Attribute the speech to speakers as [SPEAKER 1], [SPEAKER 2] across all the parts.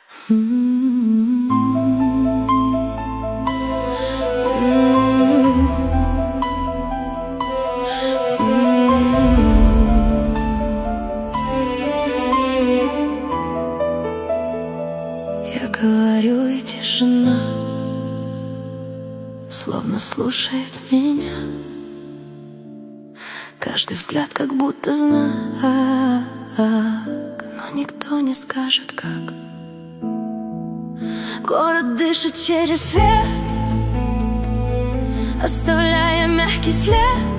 [SPEAKER 1] Я говорю, и тишина словно слушает меня. Каждый взгляд как будто знак, но никто не скажет как. Город дышит через свет, оставляя мягкий след.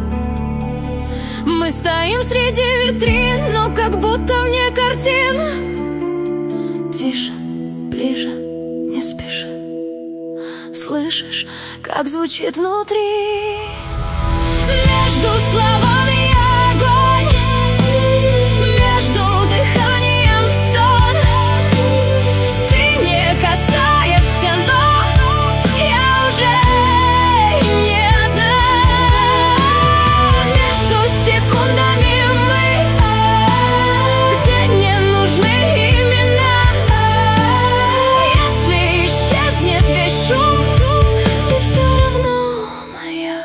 [SPEAKER 1] Мы стоим среди витрин, но как будто вне картин. Тише, ближе, не спеши. Слышишь, как звучит внутри? Между словами огонь, между дыханием сон. Ты не касаешься, но я уже не одна. Между секундами мы, где не нужны имена. Если исчезнет весь шум, ты все равно моя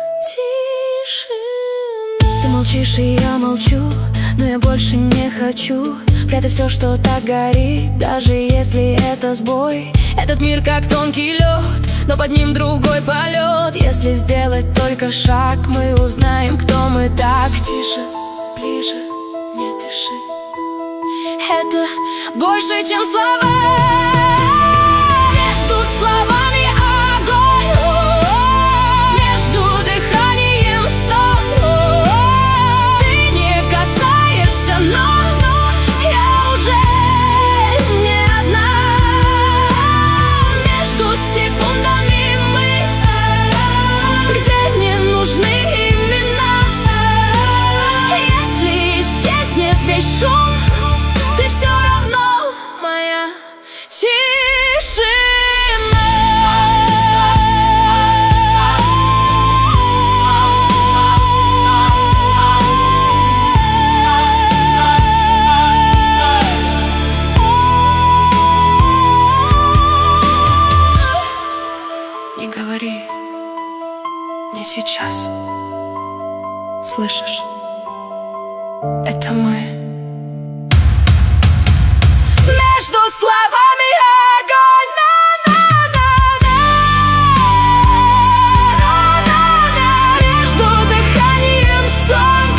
[SPEAKER 1] тишина. Ты молчишь, и я молчу, но я больше не хочу прятать все, что так горит, даже если это сбой. Этот мир как тонкий лед, но под ним другой полет. Если сделать только шаг, мы узнаем, кто мы. Так, тише, ближе, не дыши. Это больше, чем слова. Между словами огонь, между дыханием сон. Ты не касаешься, но я уже не одна. Между секундами мы, где не нужны имена. Если исчезнет весь шум, ты все равно моя тишина. Не говори, не сейчас. Слышишь? Это мы. Между словами огонь, между дыханием сон.